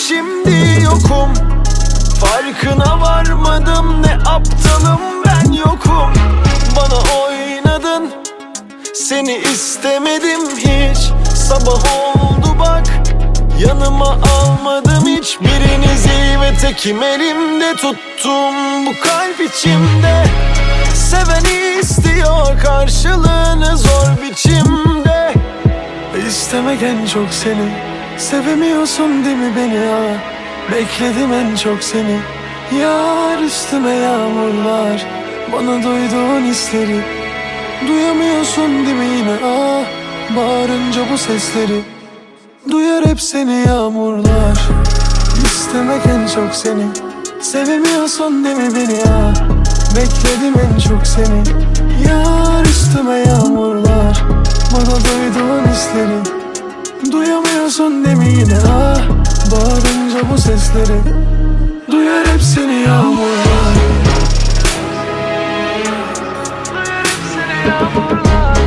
şimdi yokum. Farkına varmadım, ne aptalım ben yokum. Bana oynadın, seni istemedim hiç. Sabah oldu bak, yanıma almadım hiçbirinizi. Ve tekim elimde tuttum bu kalp içimde. Seven istiyor karşılığını zor biçimde. İstemek en çok seni, sevemiyorsun değil mi beni ya? Bekledim en çok seni. Yar üstüme yağmurlar, bana duyduğun hisleri. Duyamıyorsun değil mi yine ah, bağırınca bu sesleri. Duyar hep seni yağmurlar. İstemek en çok seni, sevemiyorsun değil mi beni ya? Bekledim en çok seni. Yar üstüme yağmurlar, bana duyduğun hisleri. Duyamıyorsun değil mi yine ah, bağırınca bu sesleri. Duyar hep seni yağmurlar. Duyar hep seni yağmurlar.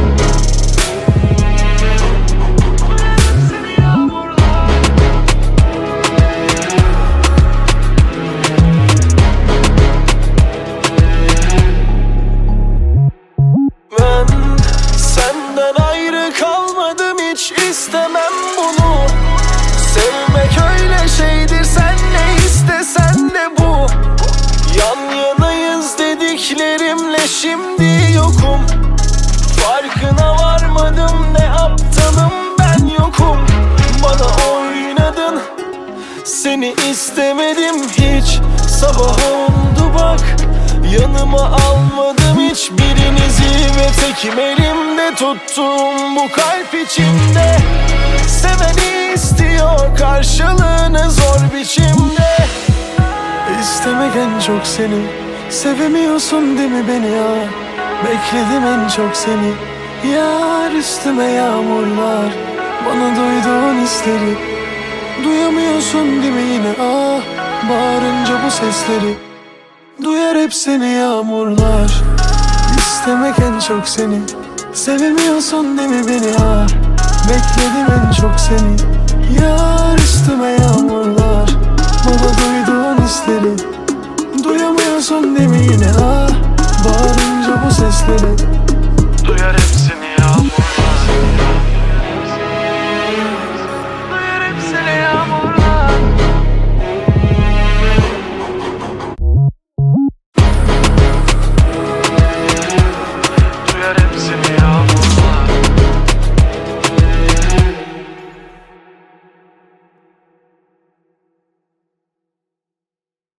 İstemem bunu. Sevmek öyle şeydir, sen ne istesen de bu. Yan yanayız dediklerimle şimdi yokum. Farkına varmadım, ne aptalım ben yokum. Bana oynadın, seni istemedim hiç. Sabah oldu bak, yanıma almadım hiçbirinizi. Ve tekim elimde tuttum bu kalp içimde. Seven istiyor karşılığını zor biçimde. İstemek en çok seni, sevemiyorsun değil mi beni ya? Bekledim en çok seni. Yar üstüme yağmurlar, bana duyduğun hisleri. Duyamıyorsun değil mi yine ah, bağırınca bu sesleri. Duyar hep seni yağmurlar. İstemek en çok seni, sevemiyorsun değil mi beni ya? Bekledim en çok seni. Yar üstüme yağmurlar, bana duyduğun hisleri. Duyamıyorsun değil mi yine ah,